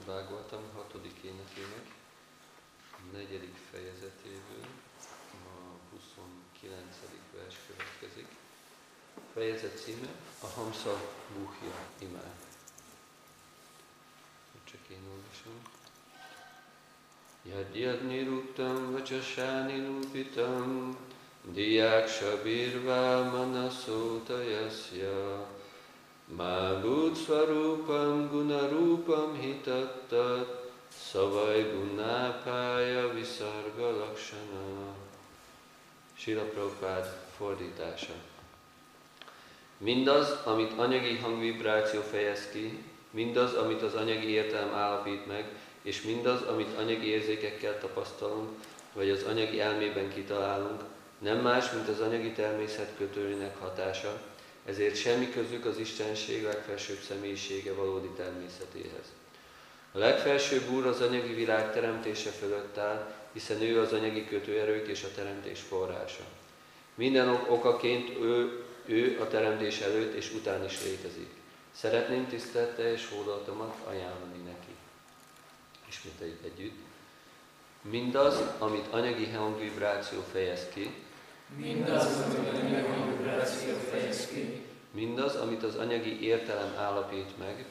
Bhagavatam 6. énekének 4. fejezetéből a 29. vers következik. Fejezet címe a Hamsa Guhya imád. Csak én olvasom. Yad niruktam vachasá nirupitam diyaksha birvá manasota yasya Mábhút svarupam gunarupam hitattat szavai gunápája viszarga laksana. Srila Prabhupád fordítása. Mindaz, amit anyagi hangvibráció fejez ki, mindaz, amit az anyagi értelem állapít meg, és mindaz, amit anyagi érzékekkel tapasztalunk, vagy az anyagi elmében kitalálunk, nem más, mint az anyagi természet kötőinek hatása, ezért semmi közük az Istenség legfelsőbb személyisége valódi természetéhez. A legfelsőbb Úr az anyagi világ teremtése fölött áll, hiszen ő az anyagi kötőerők és a teremtés forrása. Minden okaként ő a teremtés előtt és után is létezik. Szeretném tiszteletteljes hódolatomat ajánlani neki. Ismételjük együtt. Mindaz, amit anyagi hangvibráció fejez ki, mindaz, amit az anyagi értelem állapít meg,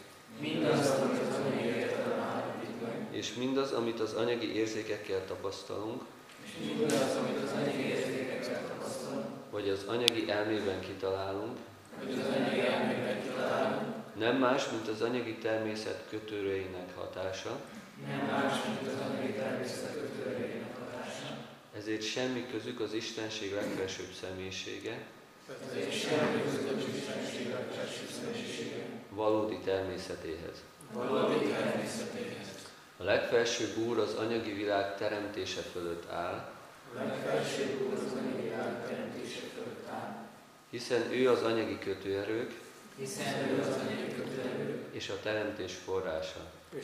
és mindaz, amit az anyagi érzékekkel tapasztalunk, vagy az anyagi elmében kitalálunk, nem más, mint az anyagi természet kötőreinek hatása, ezért semmi közük az Istenség legfelsőbb személyisége, valódi természetéhez. A legfelsőbb Úr az anyagi világ teremtése fölött áll, hiszen ő az anyagi kötőerők, és a teremtés forrása.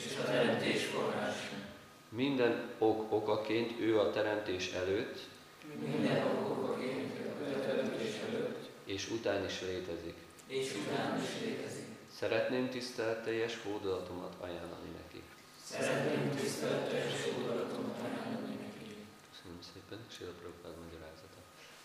Minden okaként ő a teremtés előtt, és után is létezik. Szeretném tiszteletteljes hódolatomat ajánlani neki. Köszönöm szépen, Srila Prabhupád magyarázata.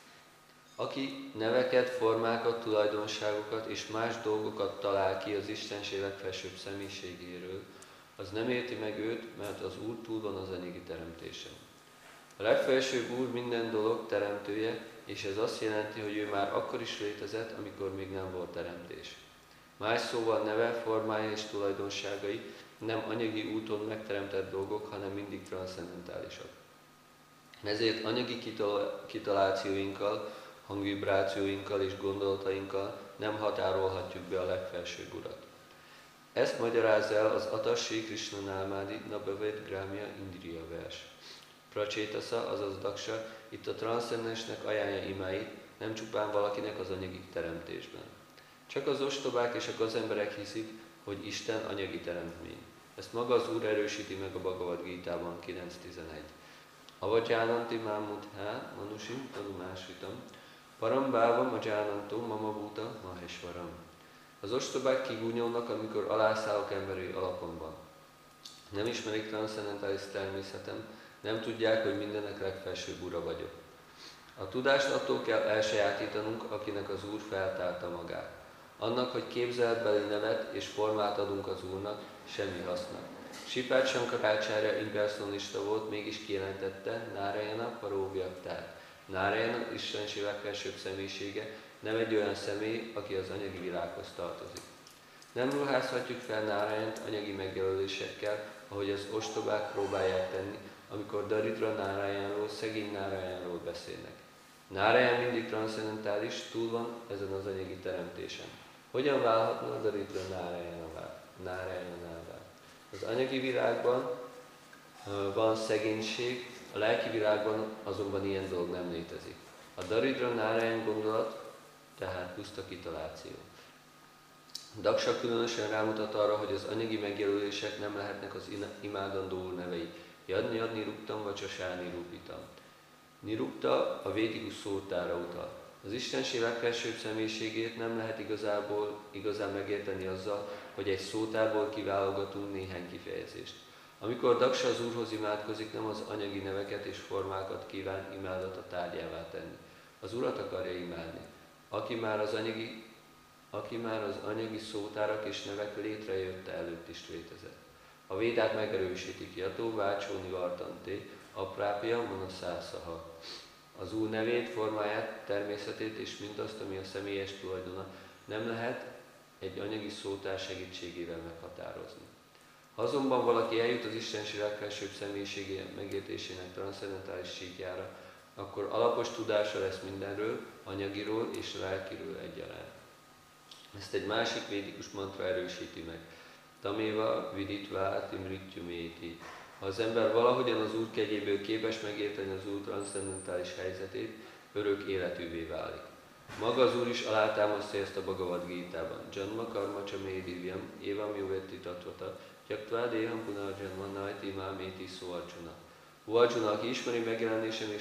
Aki neveket, formákat, tulajdonságokat és más dolgokat talál ki az Istenség legfelsőbb személyiségéről, az nem érti meg őt, mert az Úr túl van az anyagi teremtésen. A legfelsőbb Úr minden dolog teremtője, és ez azt jelenti, hogy ő már akkor is létezett, amikor még nem volt teremtés. Más szóval neve, formája és tulajdonságai nem anyagi úton megteremtett dolgok, hanem mindig transzcendentálisak. Ezért anyagi kitalációinkkal, hangvibrációinkkal és gondolatainkkal nem határolhatjuk be a legfelsőbb Urat. Ezt magyarázza el az Atas Sri Krishna Námádi Nabhavet Gramya Indriya vers. Pracsétasza, azaz Daksa, itt a transzcendensnek ajánlja imáit, nem csupán valakinek az anyagi teremtésben. Csak az ostobák és a gazemberek hiszik, hogy Isten anyagi teremtmény. Ezt maga az Úr erősíti meg a Bhagavad Gítában 9.11. Avajánanti mámudhá manusim tanumásritam, parambáva majánantó mama búta mahesvaram. Az ostobák kigúnyolnak, amikor alászállok emberi alapomban. Nem ismerik transzcendentális természetem, nem tudják, hogy mindenek legfelsőbb Ura vagyok. A tudást attól kell elsajátítanunk, akinek az Úr feltárta magát. Annak, hogy képzeletbeli nevet és formát adunk az Úrnak, semmi haszna. Sripád Sankarácsária impersonalista volt, mégis kijelentette Nárayana Paróvyaktár. Nárayana Istenség legfelsőbb személyisége, nem egy olyan személy, aki az anyagi világhoz tartozik. Nem ruházhatjuk fel Nárayant anyagi megjelölésekkel, ahogy az ostobák próbálják tenni, amikor Daridra Nárayanról, szegény Nárayanról beszélnek. Nárayan mindig transzcendentális, túl van ezen az anyagi teremtésen. Hogyan válhatna a Daridra Nárayanává? Az anyagi világban van szegénység, a lelki világban azonban ilyen dolog nem létezik. A Daridra Nárayan gondolat tehát puszta kitaláció. Daksa különösen rámutat arra, hogy az anyagi megjelölések nem lehetnek az imádandó Úr nevei. Yad niruktam vachasá nirupitam. Nirukta a védikus szótára utal. Az Istenség legfelsőbb személyiségét nem lehet igazán megérteni azzal, hogy egy szótárból kiválogatunk néhány kifejezést. Amikor Daksa az Úrhoz imádkozik, nem az anyagi neveket és formákat kíván imádata tárgyává tenni. Az Urat akarja imádni, aki már az anyagi szótárak és nevek létrejötte előtt is létezett. A védák megerősítik, Jató Vácsó Nivartanté, Aprápja Manaszásszaha. Az Úr nevét, formáját, természetét és mindazt, ami a személyes tulajdona, nem lehet egy anyagi szótár segítségével meghatározni. Ha azonban valaki eljut az Istenség legfelsőbb személyiségének megértésének transzcendentális síkjára, akkor alapos tudása lesz mindenről, anyagiról és lelkiről egyaránt. Ezt egy másik védikus mantra erősíti meg. Taméva viditva timrityuméti. Ha az ember valahogyan az Úr kegyéből képes megérteni az Úr transzcendentális helyzetét, örök életűvé válik. Maga az Úr is alátámasztja ezt a Bhagavad Gítában. Janma karma csamé divyam, évam juvetti tatvata, gyaktva déham punarjanma najti máméti szó Arjuna. Ó Arjuna, aki ismeri megjelenésem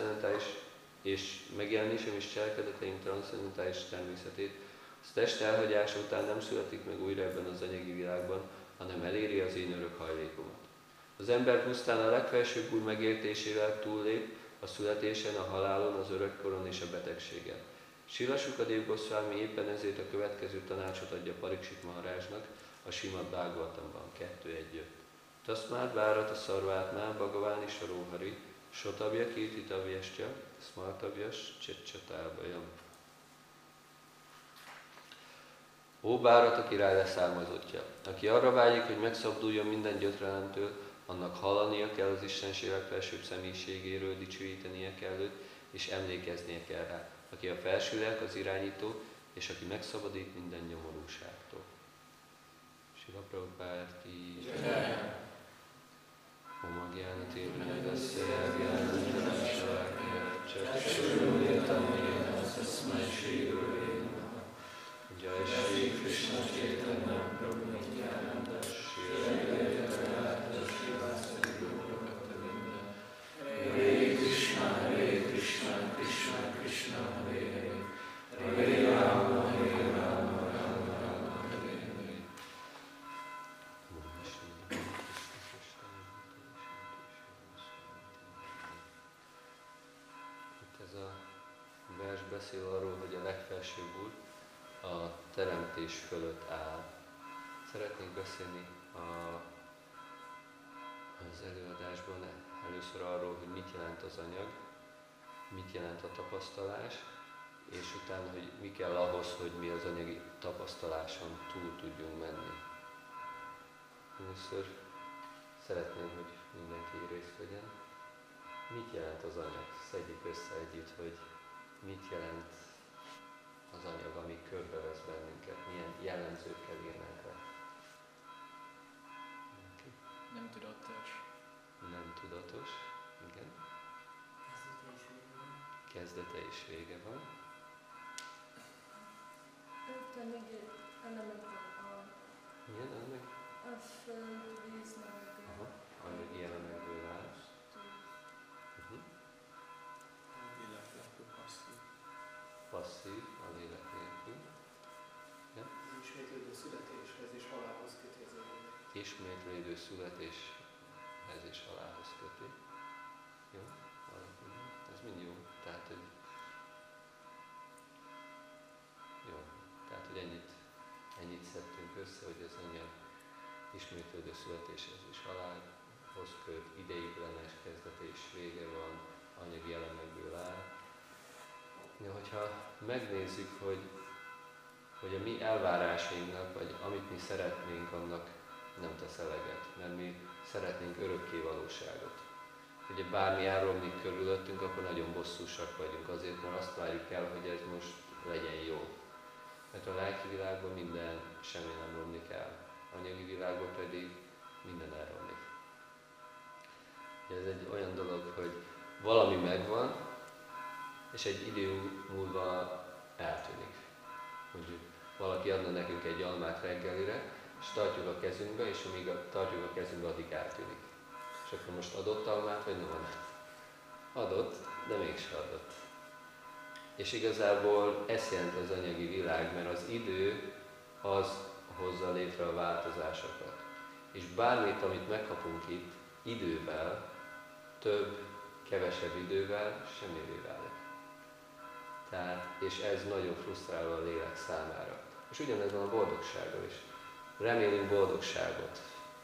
és cselekedeteim transzcendentális természetét, az test elhagyása után nem születik meg újra ebben az anyagi világban, hanem eléri az én örök hajlékomat. Az ember pusztán a legfelsőbb Úr megértésével túllép a születésen, a halálon, az örökkoron és a betegségen. Srila Sukadév Goszvámi éppen ezért a következő tanácsot adja Pariksit Maharajnak a Simad Bhagavatamban 2.1.5. Tasmát Bharata Szarvátná Bhagaván is a Róhari, Sotabja Kirtitavjasya, Smartavjas Csetcsatábajam. Ó Bhárata király leszármazottja, aki arra vágyik, hogy megszabduljon minden gyötrelemtől, annak hallania kell az Istenség legfelsőbb személyiségéről, dicsőítenie kell őt, és emlékeznie kell rá, aki a felső lelk, az irányító, és aki megszabadít minden nyomorúságtól. Srila Prabhupád ki jai. Om Gyánatérvendasya Gyánatérvendasya Csaksurújataména Szaszmai Sri Gurvé Namaha. Jai Shri Krishna Chaitanya Prabhu Nityananda Shri Advaita Shri Vasari Guru Bhaktavinda. Hare Krishna Krishna Krishna Hare Hare, Hare Rama Rama Rama Hare Hare. Itt ez a vers beszél arról, hogy a legfelsőbb Úr a teremtés fölött áll. Szeretnék beszélni az előadásban először arról, hogy mit jelent az anyag, mit jelent a tapasztalás, és utána, hogy mi kell ahhoz, hogy mi az anyagi tapasztaláson túl tudjunk menni. Először szeretném, hogy mindenki részt vegyen. Mit jelent az anyag? Szedjük össze együtt, hogy mit jelent az anyag, ami körbevesz bennünket, milyen jellemzőkkel írnánk le. Nem tudatos. Nem tudatos, igen. Kezdete és vége van. Anyagi elemek van. Milyen elemek? A föld, víz, levegő. Anyagi elemekből áll. Passzív, a lélek nélkül. Ja? Ismétlődő születéshez és halálhoz köti az életet. Ismétlődő születéshez és halálhoz köti. Jó? Ez mind jó. Tehát, hogy ennyit szedtünk össze, hogy az anyag ismétlődő születéshez és halálhoz köt, ideiglenes kezdete és vége van, anyagi elemekből áll. Ja, hogyha megnézzük, hogy a mi elvárásainknak, vagy amit mi szeretnénk, annak nem tesz eleget, mert mi szeretnénk örökké valóságot. Ugye bármi elromlik körülöttünk, akkor nagyon bosszúsak vagyunk azért, mert azt várjuk el, hogy ez most legyen jó. Mert a lelki világban minden semmi nem romlik el, anyagi világban pedig minden elromlik. Ez egy olyan dolog, hogy valami megvan, és egy idő múlva eltűnik. Mondjuk valaki adna nekünk egy almát reggelire, és tartjuk a kezünkbe, és amíg tartjuk a kezünkbe, addig eltűnik. És akkor most adott almát, vagy nem adott? Adott, de mégse adott. És igazából ezt jelent az anyagi világ, mert az idő az hozza létre a változásokat. És bármit, amit megkapunk itt, idővel, több, kevesebb idővel semmivé válik. Tehát, és ez nagyon frusztráló a lélek számára. És ugyanez van a boldogsággal is. Remélünk boldogságot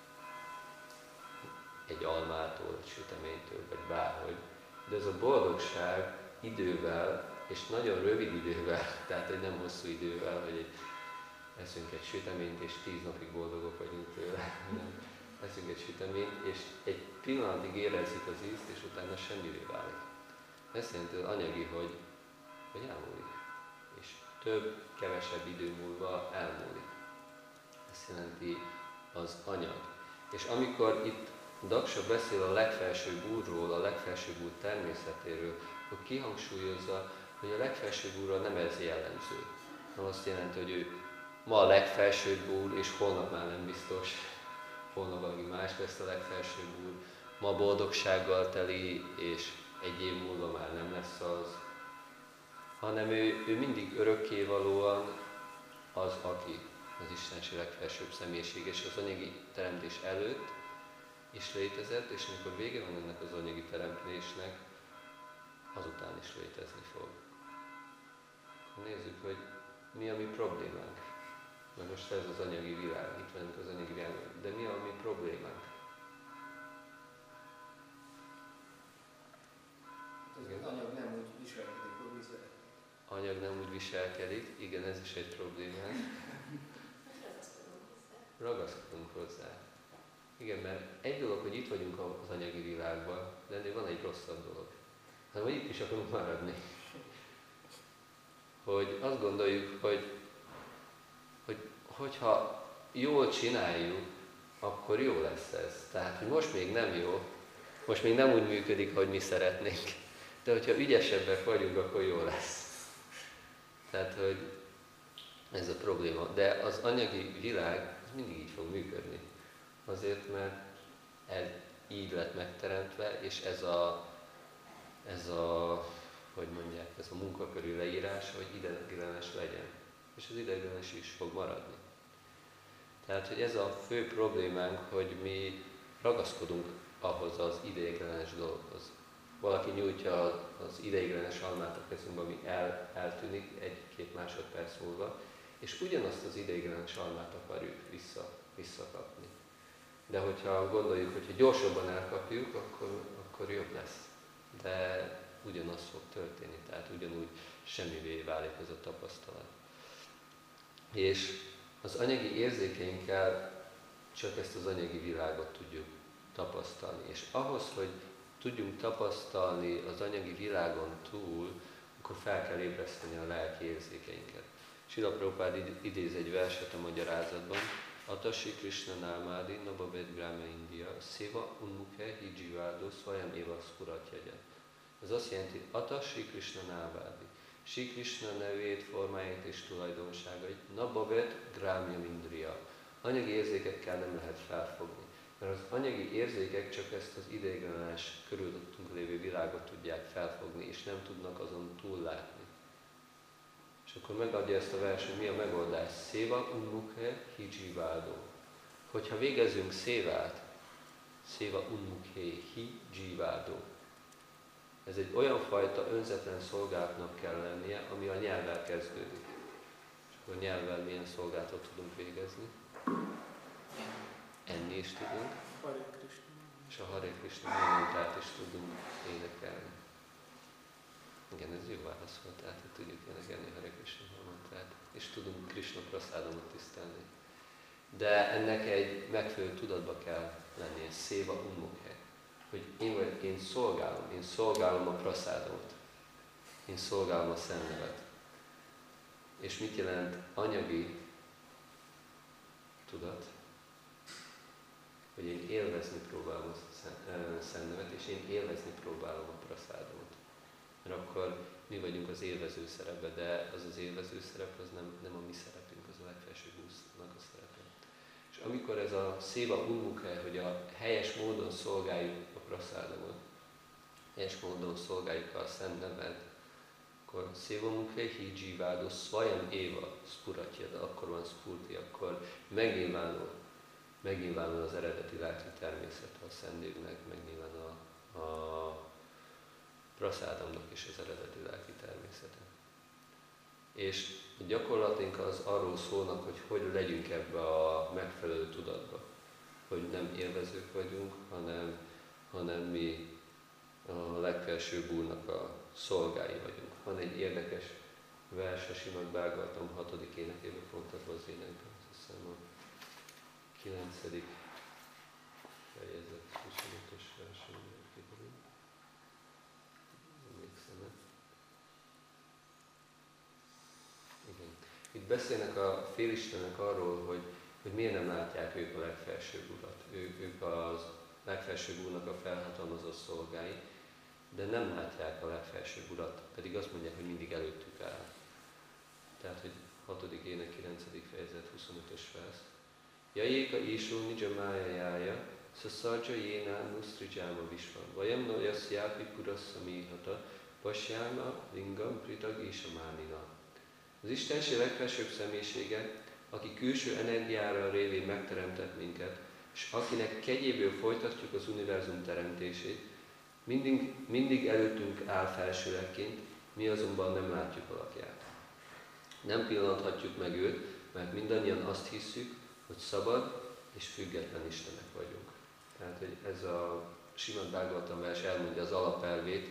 egy almától, egy süteménytől, vagy bárhogy. De ez a boldogság idővel, és nagyon rövid idővel, tehát egy nem hosszú idővel, hogy eszünk egy süteményt, és 10 napig boldogok vagyunk tőle. Eszünk egy süteményt, és egy pillanatig érezzük az ízt, és utána semmivé válik. Ez jelenti az anyagi, hogy elmúlik. És több, kevesebb idő múlva elmúlik. Ezt jelenti az anyag. És amikor itt Daksa beszél a legfelsőbb úrról, a legfelsőbb úr természetéről, akkor kihangsúlyozza, hogy a legfelsőbb úrra nem ez jellemző. Nem azt jelenti, hogy ő ma a legfelsőbb úr, és holnap már nem biztos, holnap valami más lesz a legfelsőbb úr. Ma boldogsággal teli, és egy év múlva már nem lesz az. Hanem ő mindig örökkévalóan az, aki az Istenség legfelsőbb személyiség, és az anyagi teremtés előtt is létezett, és amikor vége van ennek az anyagi teremtésnek, azután is létezni fog. Nézzük, hogy mi a mi problémánk. Mert most ez az anyagi világ, itt vagyunk az anyagi világban, de mi a mi problémánk? Az anyag nem úgy viselkedik, hogy mi szeretnénk. Anyag nem úgy viselkedik, igen, ez is egy problémánk. Ragaszkodunk hozzá. Igen, mert egy dolog, hogy itt vagyunk az anyagi világban, de ennél van egy rosszabb dolog. Hanem, hogy itt is akarunk maradni. Hogy azt gondoljuk, hogyha jól csináljuk, akkor jó lesz ez. Tehát, hogy most még nem jó, most még nem úgy működik, ahogy mi szeretnénk. De hogyha ügyesebbek vagyunk, akkor jó lesz. Tehát, hogy ez a probléma. De az anyagi világ az mindig így fog működni. Azért, mert ez így lett megteremtve, és ez a hogy mondják, ez a munkaköri leírás, hogy ideiglenes legyen. És az ideiglenes is fog maradni. Tehát, hogy ez a fő problémánk, hogy mi ragaszkodunk ahhoz az ideiglenes dologhoz. Valaki nyújtja az ideiglenes almát a kezünkbe, ami eltűnik 1-2 másodperc múlva, és ugyanazt az ideiglenes almát akarjuk visszakapni. De hogyha gondoljuk, hogy gyorsabban elkapjuk, akkor jobb lesz. De ugyanaz fog történni, tehát ugyanúgy semmivé válik ez a tapasztalat. És az anyagi érzékeinkkel csak ezt az anyagi világot tudjuk tapasztalni. És ahhoz, hogy tudjunk tapasztalni az anyagi világon túl, akkor fel kell ébreszteni a lelki érzékeinket. Srila Prabhupád idéz egy verset a magyarázatban, Ata Shri Krishna Námádi Nababed Grama India Seva Unmukhe Hijivado Swayam Eva Skuratjaja. Ez azt jelenti, Ata Shri Krishna Námádi. Shri Krishna nevét, formáját és tulajdonságait Nababed Grama Indriya. Anyagi érzékekkel nem lehet felfogni. Mert az anyagi érzékek csak ezt az ideiglenes, körülöttünk lévő világot tudják felfogni, és nem tudnak azon túllátni. És akkor megadja ezt a verset, hogy mi a megoldás? Széva unmukhe hijivádó. Hogyha végezzünk szévát, széva unmukhe hijivádó. Ez egy olyan fajta önzetlen szolgálatnak kell lennie, ami a nyelvvel kezdődik. És akkor a nyelvvel milyen szolgálatot tudunk végezni? Enni is tudunk. És a Hare Krishna mantrát is tudunk énekelni. Igen, ez jó válasz volt, tehát hogy tudjuk énekelni a Hare Krishna mantrát, és tudunk Krishna praszádomot tisztelni. De ennek egy megfelelő tudatba kell lennie, széva unmukhe, hogy én szolgálom a praszádomot, én szolgálom a Szentnevet. És mit jelent anyagi tudat? Hogy én élvezni próbálom a Szentnevet, és én élvezni próbálom a praszádomot. Mert akkor mi vagyunk az élvező szerepbe, de az élvező szerep az nem a mi szerepünk, az a legfelsőbb úrnak a szerepe. És amikor ez a széva unmukhe, hogy a helyes módon szolgáljuk a praszádomot, helyes módon szolgáljuk a Szent Nevet, akkor Szévamukhe Hijivádó Svajam Éva Spuratjada, akkor van Spurti, akkor megnyilvánul az eredeti lelki természet a Szentdévnek, megnyilvánul a praszádamnak is az eredeti lelki természete. És a gyakorlatunk az arról szólnak, hogy legyünk ebbe a megfelelő tudatba. Hogy nem élvezők vagyunk, hanem mi a legfelsőbb Úrnak a szolgái vagyunk. Van egy érdekes vers a Simad Bhagavatam 6. énekében fontatva az énekben, azt hiszem a 9. fejezet 25-ös versen kiderül. Emlékszem. Igen. Itt beszélnek a félistenek arról, hogy miért nem látják ők a legfelsőbb Urat. Ők az legfelsőbb Úrnak a felhatalmazott szolgái, de nem látják a legfelsőbb Urat, pedig azt mondják, hogy mindig előttük áll. Tehát, hogy 6. ének 9. fejezet 25-ös vers. Jajéka Isu Nijamája Jája, Szaszarja Jéná Nusztrijáma Visvan, Vajam Nolyaszjápi Purasszamihata, Pasjáma Lingam Pritag Isamánina. Az Istenség legfelsőbb személyisége, aki külső energiára révén megteremtett minket, és akinek kegyéből folytatjuk az univerzum teremtését, mindig előttünk áll felsőlegként, mi azonban nem látjuk alakját. Nem pillanthatjuk meg őt, mert mindannyian azt hisszük, hogy szabad és független Istenek vagyunk. Tehát, hogy ez a Simad Bhagavatam vers elmondja az alapelvét,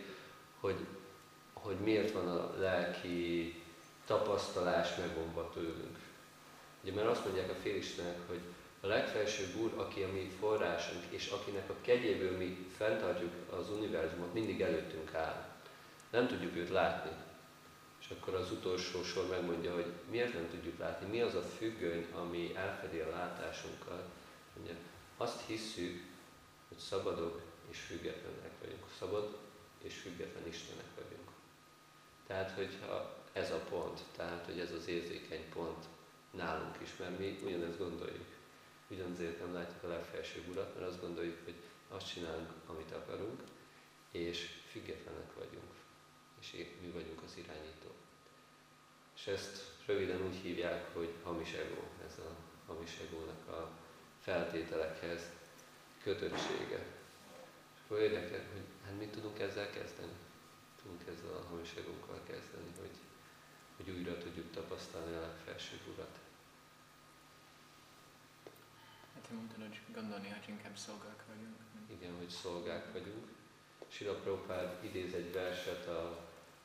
hogy miért van a lelki tapasztalás megvonva tőlünk. Ugye, mert azt mondják a félistenek, hogy a legfelsőbb Úr, aki a mi forrásunk, és akinek a kegyéből mi fenntartjuk az univerzumot, mindig előttünk áll. Nem tudjuk őt látni. És akkor az utolsó sor megmondja, hogy miért nem tudjuk látni, mi az a függöny, ami elfedi a látásunkat. Ugye, azt hisszük, hogy szabadok és függetlenek vagyunk. Szabad és független Istenek vagyunk. Tehát, hogyha ez a pont, tehát, hogy ez az érzékeny pont nálunk is, mert mi ugyanezt gondoljuk. Ugyanazért nem látjuk a legfelsőbb Urat, mert azt gondoljuk, hogy azt csinálunk, amit akarunk, és függetlenek vagyunk, és mi vagyunk az irányító. És ezt röviden úgy hívják, hogy hamis ego, ez a hamis egónak a feltételekhez kötöttsége. És akkor érdekel, hogy hát mit tudunk ezzel kezdeni? Tudunk ezzel a hamis egónkkal kezdeni, hogy újra tudjuk tapasztalni a legfelsőbb Urat. Hát mondtad, hogy gondolni, hogy inkább szolgák vagyunk. Igen, hogy szolgák vagyunk. Srila Prabhupád idéz egy verset a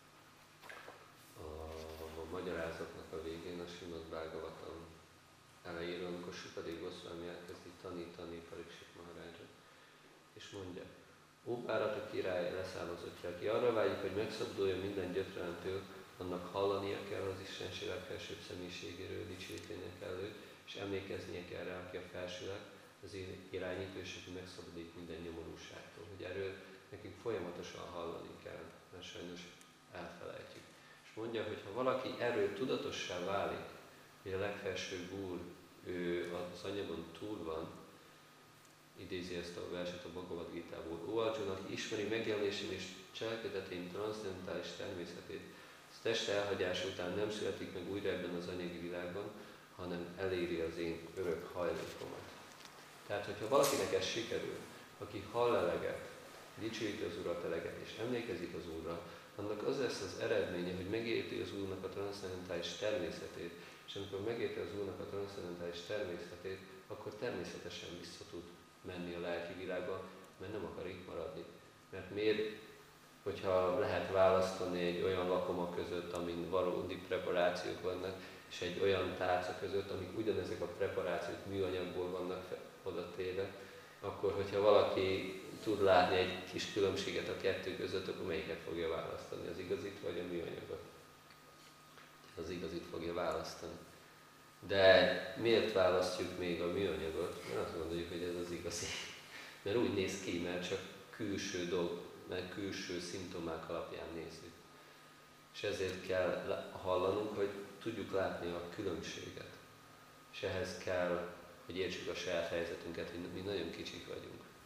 magyarázatnak a végén, a Simad Bhagavatam elejéről, amikor Sukadév Goszvámi elkezdi tanítani Pariksit Maharajat, és mondja: Ó Bhárata király leszármazottja, aki arra vágyik, hogy megszabaduljon minden gyötrelemtől, annak hallania kell az Istenség legfelsőbb személyiségéről, dicsőítenie kell őt, és emlékeznie kell rá, aki a felsőleg, az irányító, és aki megszabadít minden nyomorúságtól. Hogy erről nekünk folyamatosan hallani kell, mert sajnos elfelejtjük. És mondja, hogy ha valaki erről tudatossá válik, hogy a legfelsőbb Úr, ő az anyagon túl van, idézi ezt a verset a Bhagavad Gítából. Ó Arjuna, aki ismeri megjelenésén és cselekedetein transzcendentális természetét, az teste elhagyása után nem születik meg újra ebben az anyagi világban, hanem eléri az én örök hajlékomat. Tehát, hogyha valakinek ez sikerül, aki hall eleget, dicsőíti az Urat eleget, és emlékezik az Úrra, annak az lesz az eredménye, hogy megérti az Úrnak a transzcendentális természetét, és amikor megérti az Úrnak a transzcendentális természetét, akkor természetesen vissza tud menni a lelki világba, mert nem akar itt maradni. Mert miért, hogyha lehet választani egy olyan lakoma között, amin valódi preparációk vannak, és egy olyan tárca között, amik ugyanezek a preparációk műanyagból vannak oda téve, akkor, hogyha valaki tud látni egy kis különbséget a kettő között, akkor melyiket fogja választani, az igazit vagy a műanyagot? Az igazit fogja választani. De miért választjuk még a műanyagot? Mert azt gondoljuk, hogy ez az igazi. Mert úgy néz ki, mert csak külső dolg, mert külső szimptomák alapján nézzük. És ezért kell hallanunk, hogy tudjuk látni a különbséget. És ehhez kell, hogy értsük a saját helyzetünket, hogy mi nagyon kicsik vagyunk.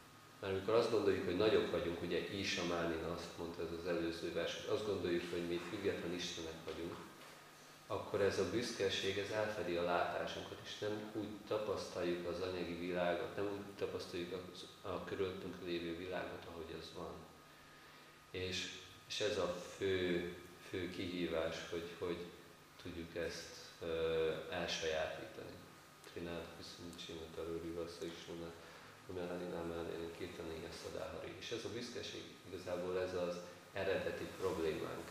Mert amikor azt gondoljuk, hogy nagyok vagyunk, ugye Isa Málina azt mondta ez az előző vers, hogy azt gondoljuk, hogy mi független Istenek vagyunk, akkor ez a büszkeség, ez elfedi a látásunkat, és nem úgy tapasztaljuk az anyagi világot, nem úgy tapasztaljuk a körülöttünk lévő világot, ahogy az van. És ez a fő kihívás, hogy tudjuk ezt elsajátítani. Trinát viszonyítsémet arról szó Meláninál mellé kéteni ezt a dáhari. És ez a büszkeség igazából ez az eredeti problémánk.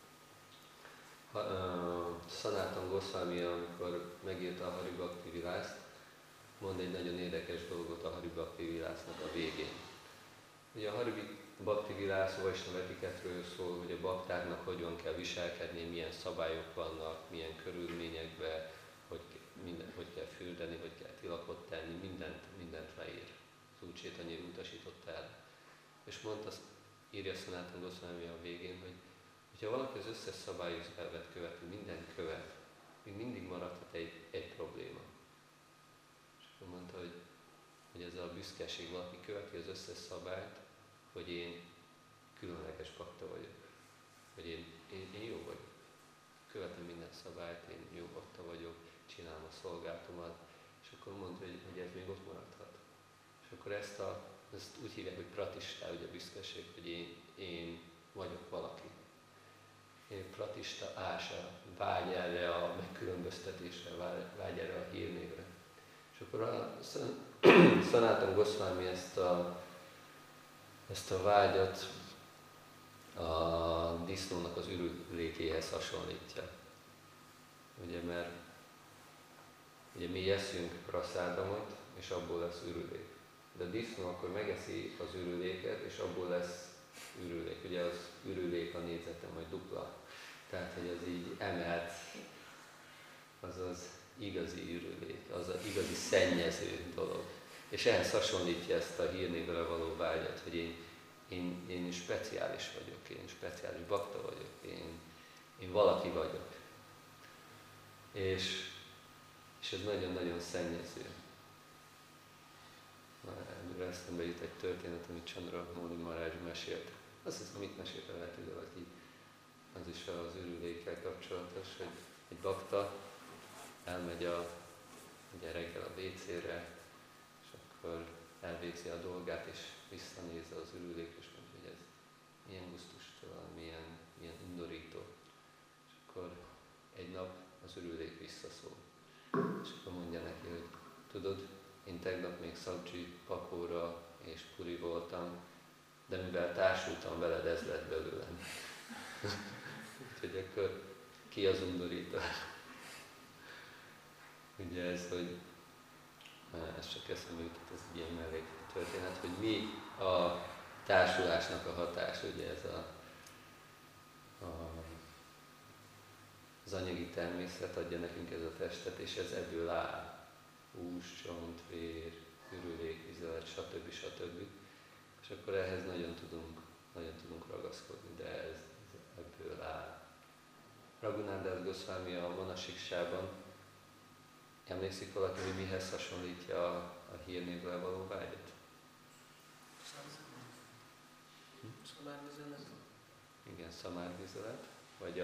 Sanatana Goswami, amikor megírta a Hari Bhakti Vilászt, mond egy nagyon érdekes dolgot a Hari Bhakti Vilásznak a végén. Ugye a Hari Bhakti Vilász Vaisnava etiketről szól, hogy a baktáknak hogyan kell viselkedni, milyen szabályok vannak, milyen körülményekben, hogy kell fürdeni, hogy kell tilakot tenni, mindent leír. Az Úr Csaitanya utasította el. És mondta, írja Sanatana Goswami a végén, hogy ha valaki az összes szabályos elvet követi, mindent követ, még mindig maradhat egy probléma. És akkor mondta, hogy ez a büszkeség, valaki követi az összes szabályt, hogy én különleges bakta vagyok, hogy én jó vagyok. Követem minden szabályt, én jó bakta vagyok, csinálom a szolgálatomat, és akkor mondta, hogy ez még ott maradhat. És akkor ezt úgy hívják, hogy pratistá, ugye a büszkeség, hogy én vagyok valaki. Pratista ása, vágy erre a megkülönböztetésre, vágy erre a hírnévre. És akkor a Sanatana Goswami ezt a vágyat a disznónak az ürülékéhez hasonlítja. Ugye, mert ugye mi eszünk praszádamot, és abból lesz ürülék. De a disznó akkor megeszi az ürüléket, és abból lesz ürülék. Ugye az ürülék a négyzete majd dupla. Tehát, hogy az így emelt, az igazi ürülék, az az igazi szennyező dolog. És ehhez hasonlítja ezt a hírnévre való vágyat, hogy én speciális vagyok, én speciális bakta vagyok, én valaki vagyok. És ez nagyon-nagyon szennyező. Ebből eszembe jut egy történet, amit Chandra Móni Maharaj mesélt. Azt hiszem, amit mesélt el, hogy valaki, az is az ürülékkel kapcsolatos, hogy egy bakta elmegy ugye reggel a WC-re, és akkor elvégzi a dolgát, és visszanéz az ürülék, és mondja, hogy ez milyen gusztustalan, milyen undorító. És akkor egy nap az ürülék visszaszól. És akkor mondja neki, hogy tudod, én tegnap még szabcsi, pakóra és puri voltam, de mivel társultam veled, ez lett belőlem. Úgyhogy akkor ki az undorító? Ugye ez, hogy ez csak eszembe jutott, ez egy ilyen mellék történet, hogy mi a társulásnak a hatás, ugye ez az anyagi természet adja nekünk ez a testet, és ez ebből áll. Hús, csont, vér, ürülék, vizelet, stb. És akkor ehhez nagyon tudunk ragaszkodni, de ez ebből áll. Raghunath Goswami a Manasiksában, emlékszik valaki, hogy mihez hasonlítja a hírnévvel való vágyat? Szamárvizelet. Igen, szamárvizelet, vagy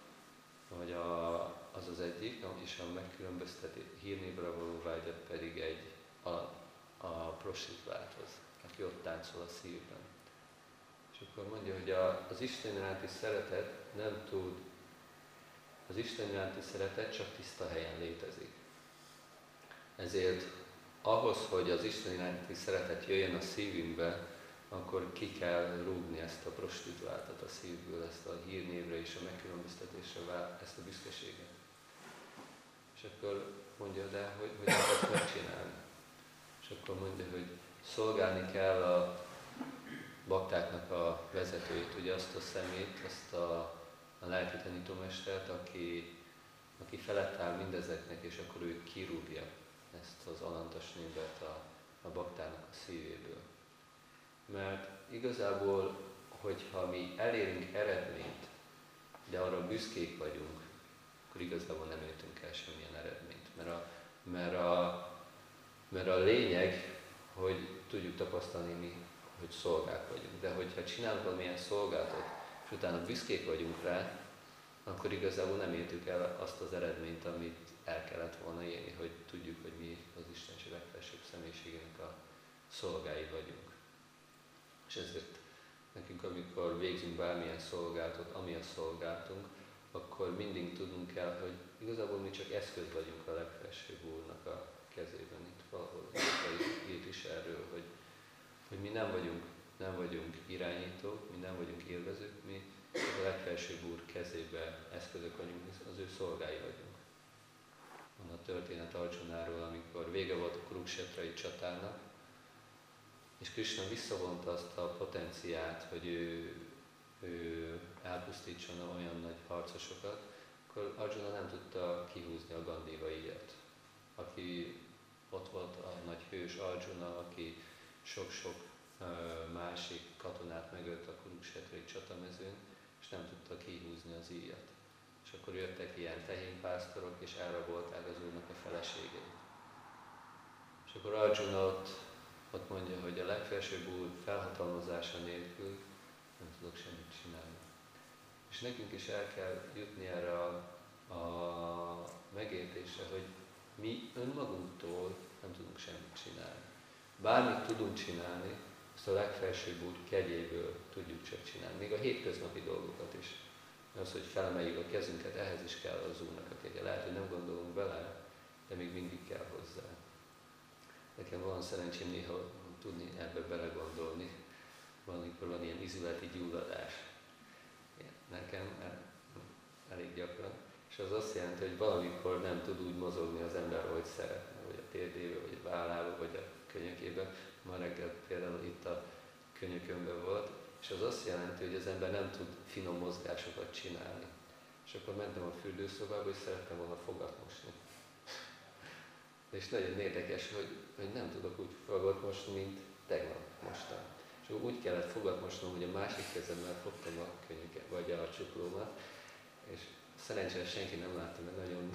az az egyik, és a megkülönböztető hírnévre való vágyat pedig a prostituálthoz, aki ott táncol a szívben. És akkor mondja, hogy az Isten iránti szeretet nem tud, az Isten iránti szeretet csak tiszta helyen létezik. Ezért ahhoz, hogy az Isten iránti szeretet jöjjön a szívünkbe, akkor ki kell rúgni ezt a prostituáltat a szívből, ezt a hírnévre és a megkülönböztetésre ezt a büszkeséget. És akkor mondja, de hogy ezt megcsinálni? És akkor mondja, hogy szolgálni kell a baktáknak a vezetőjét, ugye azt a szemét, azt a lelki tanítómestert, aki felett áll mindezeknek, és akkor ő kirúgja ezt az alantas névet a baktának a szívéből. Mert igazából, hogyha mi elérünk eredményt, de arra büszkék vagyunk, akkor igazából nem értünk el semmilyen eredményt. Mert a lényeg, hogy tudjuk tapasztalni mi, hogy szolgák vagyunk. De hogyha csinálunk valamilyen szolgálatot, és utána büszkék vagyunk rá, akkor igazából nem értük el azt az eredményt, amit el kellett volna érni, hogy tudjuk, hogy mi az Istenség legfelsőbb személyiségének a szolgái vagyunk. És ezért nekünk, amikor végzünk bármilyen szolgálatot, ami a szolgálatunk, akkor mindig tudnunk kell, hogy igazából mi csak eszköz vagyunk a legfelsőbb Úrnak a kezében. Itt valahol írt is erről, hogy mi nem vagyunk irányítók, mi nem vagyunk élvezők, mi a legfelsőbb Úr kezébe eszközök vagyunk, az ő szolgái vagyunk. Van a történet Arjunáról, amikor vége volt a Kuruksetrai csatának, és Krishna visszavonta azt a potenciát, hogy ő elpusztítson olyan nagy harcosokat, akkor Arjuna nem tudta kihúzni a Gandiva íjat. Aki ott volt a nagy hős Arjuna, aki sok-sok másik katonát megölt a Kuruksetrai csatamezőn, és nem tudta kihúzni az íjat. És akkor jöttek ilyen tehénpásztorok, és elrabolták az Úrnak a feleségét. És akkor Arjuna ott mondja, hogy a legfelsőbb Úr felhatalmazása nélkül nem tudok semmit csinálni. És nekünk is el kell jutni erre a megértésre, hogy mi önmagunktól nem tudunk semmit csinálni. Bármit tudunk csinálni, azt a legfelsőbb Úr kegyéből tudjuk csak csinálni. Még a hétköznapi dolgokat is. Az, hogy felemeljük a kezünket, ehhez is kell az Úrnak a kegye. Lehet, hogy nem gondolunk bele, de még mindig kell hozzá. Nekem van szerencsém néha tudni ebbe belegondolni. Valamikor van ilyen izületi gyulladás. Nekem elég gyakran. És az azt jelenti, hogy valamikor nem tud úgy mozogni az ember, ahogy szeretne, vagy a térdébe, vagy a vállába, vagy a könyökébe. Ma reggel például itt a könyökömben volt, és az azt jelenti, hogy az ember nem tud finom mozgásokat csinálni. És akkor mentem a fürdőszobába, és szerettem volna fogat mosni. És nagyon érdekes, hogy nem tudok úgy fogat mosni, mint tegnap mostam. És úgy kellett fogat mosnom, hogy a másik kezemmel fogtam a könyöket, vagy a csuklómat, és szerencsére senki nem látta, mert nagyon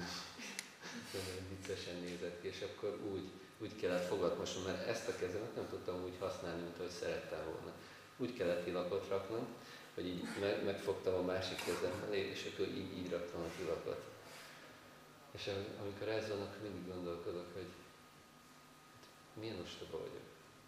viccesen nézett ki, és akkor úgy kellett fogat mosnom, mert ezt a kezemet nem tudtam úgy használni, mint ahogy szerettem volna. Úgy kellett tilakot raknom, hogy így megfogtam a másik kezemmel, és akkor így raktam a tilakot. És amikor ez van, akkor mindig gondolkodok, hogy milyen ostoba vagyok.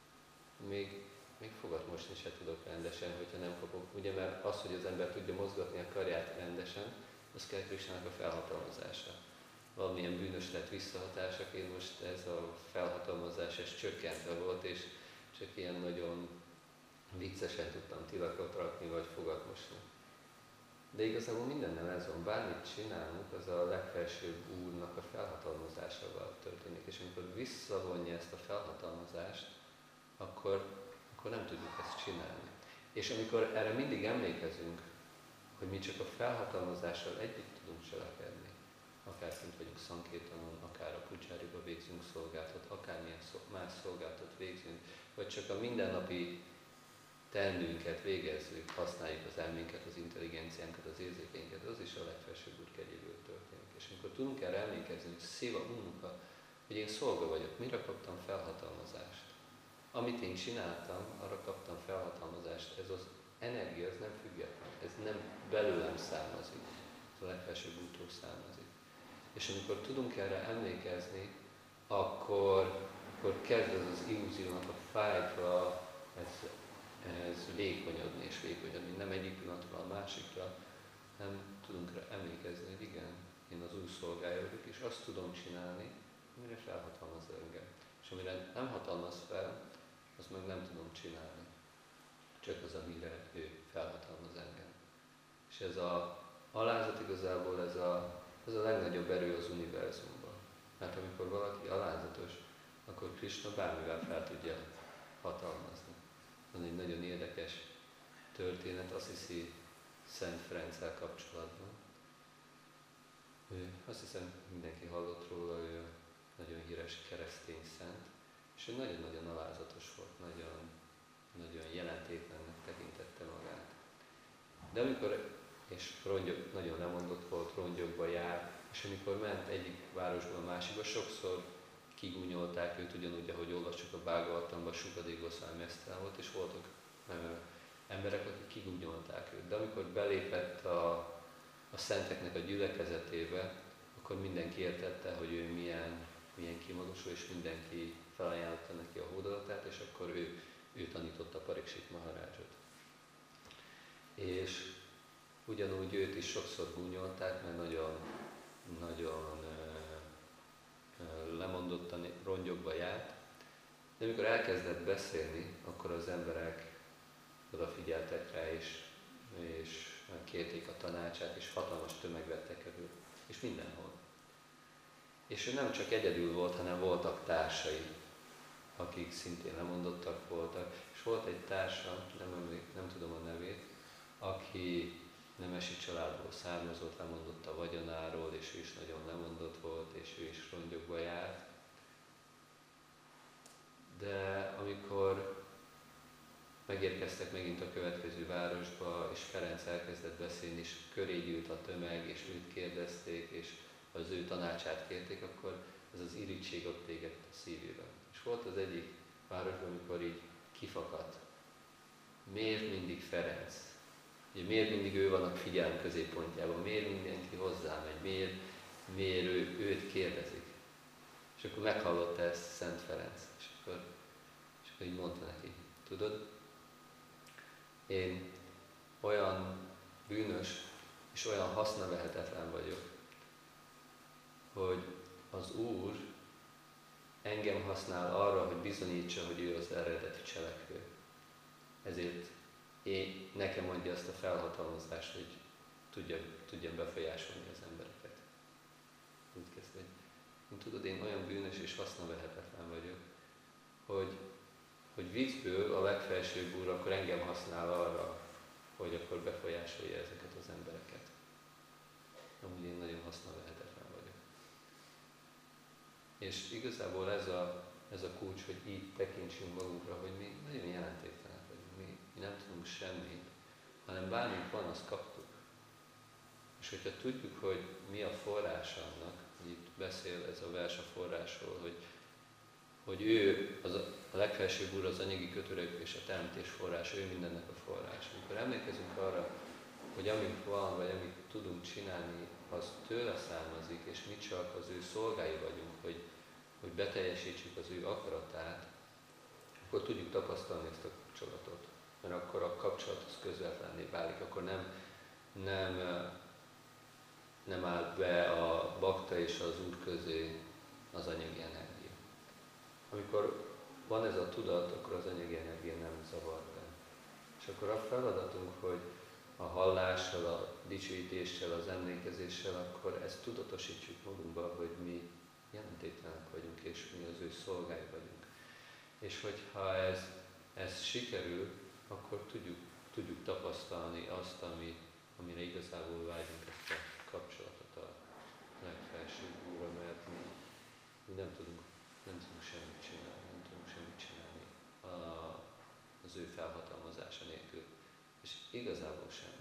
Még fogat mosni se tudok rendesen, hogyha nem kapok. Ugye, mert az, hogy az ember tudja mozgatni a karját rendesen, az kell Krishnának a felhatalmazása. Valamilyen bűnös lett visszahatásaként most ez a felhatalmazás, ez csökkentve volt, és csak ilyen nagyon viccesen tudtam tilakot rakni, vagy fogat mosni. De igazából mindennel ez van, bármit csinálunk, az a legfelsőbb Úrnak a felhatalmazásával történik. És amikor visszavonja ezt a felhatalmazást, akkor nem tudjuk ezt csinálni. És amikor erre mindig emlékezünk, hogy mi csak a felhatalmazással együtt tudunk cselekedni, akár kint vagyunk Szankirtanon, akár a pudzsáriba végzünk szolgálatot, akármilyen más szolgálatot végzünk, vagy csak a mindennapi teendőnket végezzük, használjuk az elménket, az intelligenciánkat, az érzékeinket, az is a legfelsőbb Úr kegyéből történik. És amikor tudunk erre emlékezni, hogy Sziva Unnuka, hogy én szolga vagyok, mire kaptam felhatalmazást? Amit én csináltam, arra kaptam felhatalmazást, ez az energia, ez nem független, ez nem belőlem származik, ez a legfelsőbb Úrtól származik. És amikor tudunk erre emlékezni, akkor kezd ez az illúziónak a fájtva, ez vékonyodni és vékonyodni, nem egyik pillanatról a másikra, nem tudunk rá emlékezni, hogy igen, én az Úr szolgája vagyok, és azt tudom csinálni, amire felhatalmaz engem. És amire nem hatalmaz fel, azt meg nem tudom csinálni. Csak az, amire ő felhatalmaz engem. És ez a alázat igazából ez a legnagyobb erő az univerzumban. Mert amikor valaki alázatos, akkor Krishna bármivel fel tudja hatalmazni. Van egy nagyon érdekes történet, azt hiszi Szent Ferenccel kapcsolatban. Azt hiszem mindenki hallott róla, ő nagyon híres keresztény szent, és ő nagyon-nagyon alázatos volt, nagyon jelentéktelennek tekintette magát. De amikor, és nagyon lemondott volt, rongyokba jár, és amikor ment egyik városból a másikba, sokszor kigúnyolták őt, ugyanúgy, ahogy olvassuk a Bhagavatamban, Sukadeva Goswami ezt volt, és voltak emberek, akik kigúnyolták őt. De amikor belépett a szenteknek a gyülekezetébe, akkor mindenki értette, hogy ő milyen kimagosó, és mindenki felajánlotta neki a hódolatát, és akkor ő tanította Pariksit Maharajot. És ugyanúgy őt is sokszor gúnyolták, mert nagyon lemondottan rongyokba járt. De amikor elkezdett beszélni, akkor az emberek odafigyeltek rá, és kérték a tanácsát, és hatalmas tömeg vette körül, és mindenhol. És ő nem csak egyedül volt, hanem voltak társai, akik szintén lemondottak voltak. És volt egy társa, nem tudom a nevét, aki nemesi családból származott, lemondott a vagyonáról, és ő is nagyon lemondott volt, és ő is rongyokba járt. De amikor megérkeztek megint a következő városba, és Ferenc elkezdett beszélni, és köré gyűlt a tömeg, és őt kérdezték, és az ő tanácsát kérték, akkor ez az irigység ott égett a szívében. És volt az egyik városban, amikor így kifakadt. Miért mindig Ferenc? Ugye, miért mindig ő van a figyelem középpontjában? Miért mindenki hozzámegy? Miért őt kérdezik? És akkor meghallotta ezt Szent Ferenc. És akkor így mondta neki, tudod, én olyan bűnös és olyan hasznavehetetlen vagyok, hogy az Úr engem használ arra, hogy bizonyítsa, hogy ő az eredeti cselekvő. Ezért nekem adja azt a felhatalmazást, hogy tudjam befolyásolni az embereket. Úgy kezdve, hogy tudod, én olyan bűnös és hasznavehetetlen vagyok, hogy viccből a legfelsőbb Úr akkor engem használ arra, hogy akkor befolyásolja ezeket az embereket. Amúgy én nagyon hasznavehetetlen vagyok. És igazából ez a kulcs, hogy így tekintsünk magunkra, hogy mi nagyon jelentéktelenek vagyunk, mi nem tudunk semmit, hanem bármit van, azt kaptuk. És hogyha tudjuk, hogy mi a forrás annak, itt beszél ez a vers a forrásról, hogy ő a legfelsőbb Úr, az anyagi kötörökés, a teremtés forrás, ő mindennek a forrás. Amikor emlékezünk arra, hogy amik van, vagy amit tudunk csinálni, az tőle származik, és mi csak az ő szolgái vagyunk, hogy beteljesítsük az ő akaratát, akkor tudjuk tapasztalni ezt a kapcsolatot. Mert akkor a kapcsolat az közvetlenné válik, akkor nem áll be a bakta és az Úr közé az anyagi energia. Amikor van ez a tudat, akkor az anyagi energia nem zavar be. És akkor a feladatunk, hogy a hallással, a dicsőítéssel, az emlékezéssel, akkor ezt tudatosítsuk magunkba, hogy mi jelentéktelenek vagyunk, és mi az ő szolgái vagyunk. És hogyha ez sikerül, akkor tudjuk tapasztalni azt, amire igazából vágyunk, ezt a kapcsolatot a legfelső Úrra, mert mi nem tudunk semmit csinálni, az ő felhatalmazása nélkül. És igazából semmit.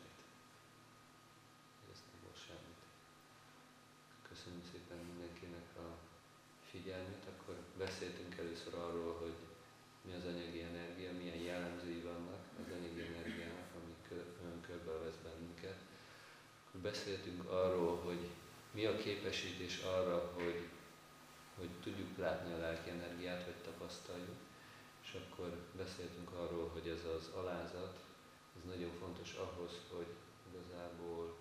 Köszönöm szépen mindenkinek a figyelmét. Akkor beszéltünk először arról, hogy mi az anyagi energia, milyen jellemzői vannak az anyagi energiának, ami körbevesz bennünket. Akkor beszéltünk arról, hogy mi a képesítés arra, hogy tudjuk látni a lelki energiát, vagy tapasztaljuk. És akkor beszéltünk arról, hogy ez az alázat, ez nagyon fontos ahhoz, hogy igazából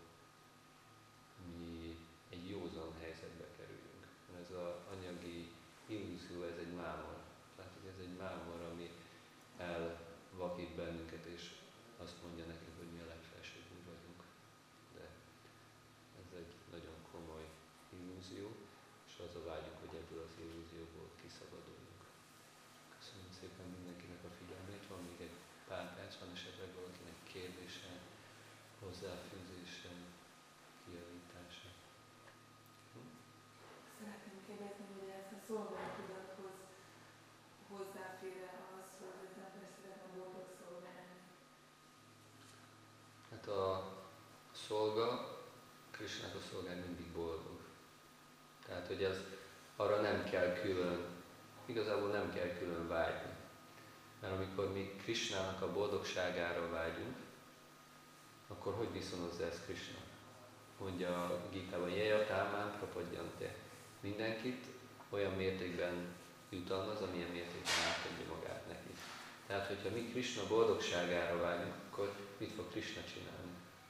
mi egy józan helyzetbe kerüljünk. Mert ez az anyagi illúzió, ez egy mámor. Tehát ez egy mámor, ami elvakít bennünket, és azt mondja nekünk, hogy mi a legfelsőbb Úr vagyunk. De ez egy nagyon komoly illúzió, és az a vágyunk, hogy ebből az illúzióból kiszabaduljunk. Köszönöm szépen mindenkinek a figyelmét. Van még egy pár perc, van esetleg valakinek kérdése, hozzáfűzése, kijavítása. Szeretném kérdezni, hogy ez a szolgálatudathoz hozzáfér az, hogy az ember szeretne boldog szolgálni? Hát a szolga, Krisnának a szolgál mindig boldog. Tehát, hogy arra nem kell külön igazából nem kell külön vágyni. Mert amikor mi Krisnának a boldogságára vágyunk, akkor hogy viszonozza ezt Krisna? Mondja a Gítában, Jeja támán prapadjante. Mindenkit olyan mértékben jutalmaz, amilyen mértékben átadja magát neki. Tehát, hogyha mi Krisna boldogságára vágyunk, akkor mit fog Krisna csinálni?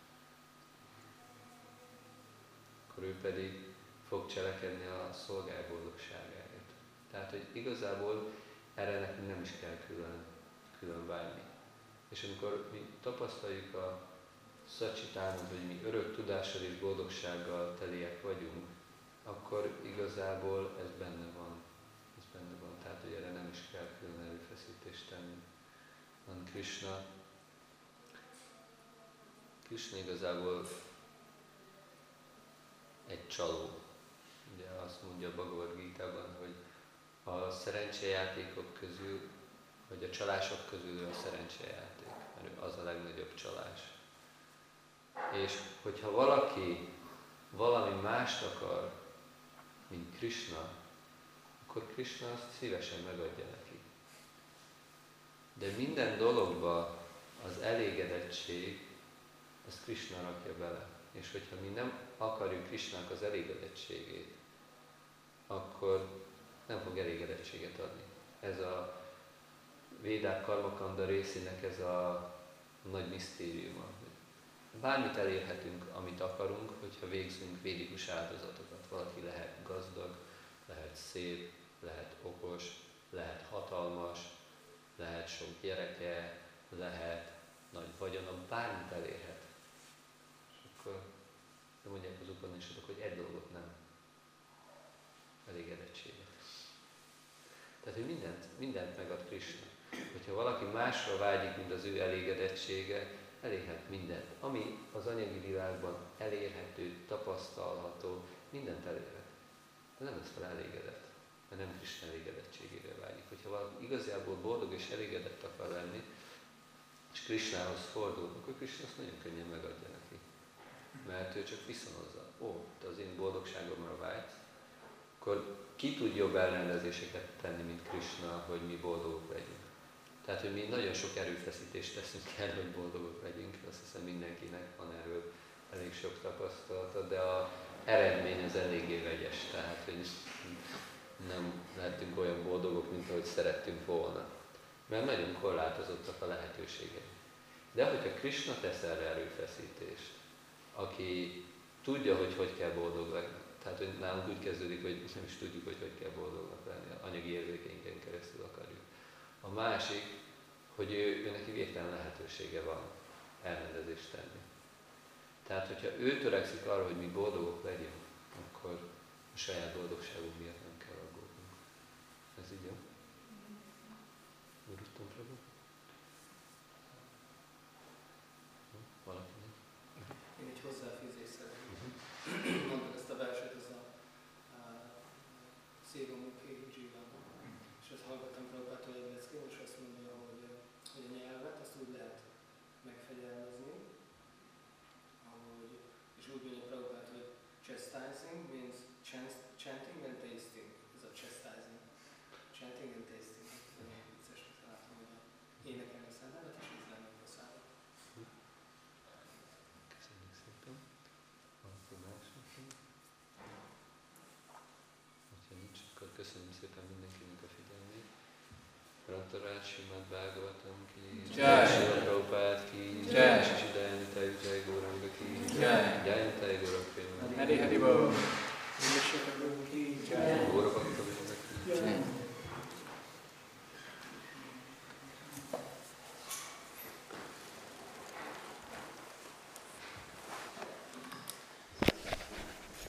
Akkor ő pedig fog cselekedni a szolgály boldogságáért. Tehát, hogy igazából erre nekünk nem is kell külön vágyni. És amikor mi tapasztaljuk a szacsitánat, hogy mi örök tudással és boldogsággal teliek vagyunk, akkor igazából ez benne van. Ez benne van. Tehát, hogy erre nem is kell külön erőfeszítést tenni. Van Krisna igazából egy csaló. Ugye azt mondja a Bhagavad Gítában, hogy a szerencsejátékok közül, vagy a csalások közül a szerencsejáték, mert az a legnagyobb csalás. És hogyha valaki valami mást akar, mint Krisna, akkor Krisna azt szívesen megadja neki. De minden dologba az elégedettség, ezt Krisna rakja bele. És hogyha mi nem akarjuk Krisnának az elégedettségét, akkor nem fog elégedettséget adni. Ez a Védák Karmakanda részének ez a nagy misztériuma. Bármit elérhetünk, amit akarunk, hogyha végzünk védikus áldozatokat. Valaki lehet gazdag, lehet szép, lehet okos, lehet hatalmas, lehet sok gyereke, lehet nagy vagyona, bármit elérhet. És akkor de mondják az Upanishadok, hogy egy dolgot nem. Elégedettséget. Tehát, hogy mindent megad Krisna. Hogyha valaki másra vágyik, mint az ő elégedettsége, elérhet mindent. Ami az anyagi világban elérhető, tapasztalható, mindent elérhet. De nem lesz fel elégedett, mert nem Krisna elégedettségére vágyik. Hogyha valaki igazából boldog és elégedett akar lenni, és Krisnához fordul, akkor Krisna azt nagyon könnyen megadja neki. Mert ő csak viszonozza. Ó, te az én boldogságomra vágysz, akkor ki tud jobb elrendezéseket tenni, mint Krisna, hogy mi boldogok legyünk. Tehát, hogy mi nagyon sok erőfeszítést teszünk el, hogy boldogok legyünk, azt hiszem mindenkinek van erről elég sok tapasztalata, de az eredmény az eléggé vegyes, tehát, hogy nem lehetünk olyan boldogok, mint ahogy szerettünk volna. Mert nagyon korlátozottak a lehetőségek. De hogyha Krisna tesz erre erőfeszítést, aki tudja, hogy kell boldog lenni, tehát, hogy nálunk úgy kezdődik, hogy nem is tudjuk, hogy kell boldognak lenni, anyagi érzékeinken keresztül akarjuk. A másik, hogy ő neki végtelen lehetősége van elrendezést tenni. Tehát, hogyha ő törekszik arra, hogy mi boldogok legyünk, akkor a saját boldogságunk miatt nem kell aggódnunk. Ez így jó? Urustam, Prabhu? Valakinek? Én egy hozzáfűzést szeretném. Mondtad ezt a verset, ez a Szégomukhi Dzsívában. És azt hallgattam Prabhupától egy leckében, és azt mondja, hogy a nyelvet azt úgy lehet megfegyelmezni, és úgy mondja Prabhupát, hogy chastising means chanting and tasting. Ez a chastising. Chanting and tasting. Ez nagyon vicces, hogy látom, hogy énekelni a szennelet, és ízlelni a szállal. Köszönjük szépen. Valaki másnak? Ha nincs, akkor köszönjük szépen mindenkinek a figyelmét. Rantarát, Simad Bhagavatam ki, Jai. Srila Prabhupád ki, Jai. Shishidayanitai Jai Gauranga ki, Jai. Jayanitai Gauranga ki. Hari Hari Bol.